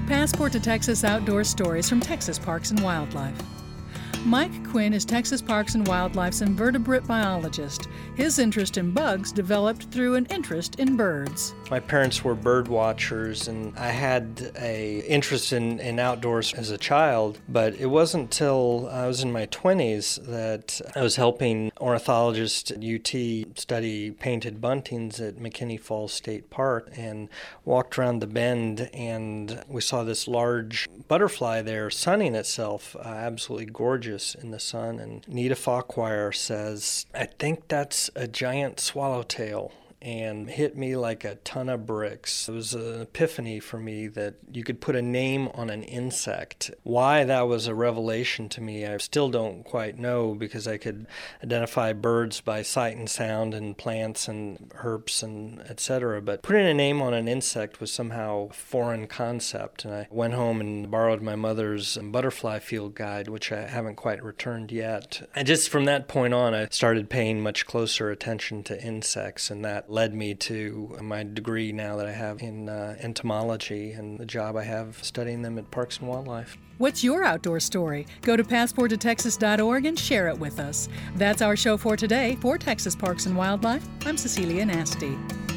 Passport to Texas Outdoor Stories from Texas Parks and Wildlife. Mike Quinn is Texas Parks and Wildlife's invertebrate biologist. His interest in bugs developed through an interest in birds. My parents were bird watchers, and I had an interest in outdoors as a child, but it wasn't until I was in my 20s that I was helping ornithologists at UT study painted buntings at McKinney Falls State Park, and walked around the bend, and we saw this large butterfly there sunning itself, absolutely gorgeous in the sun. And Nita Falkwire says, "I think that's a giant swallowtail," and hit me like a ton of bricks. It was an epiphany for me that you could put a name on an insect. Why that was a revelation to me, I still don't quite know, because I could identify birds by sight and sound and plants and herbs and etc. But putting a name on an insect was somehow a foreign concept. And I went home and borrowed my mother's butterfly field guide, which I haven't quite returned yet. And just from that point on, I started paying much closer attention to insects, and that led me to my degree now that I have in entomology and the job I have studying them at Parks and Wildlife. What's your outdoor story? Go to passporttotexas.org and share it with us. That's our show for today. For Texas Parks and Wildlife, I'm Cecilia Nasty.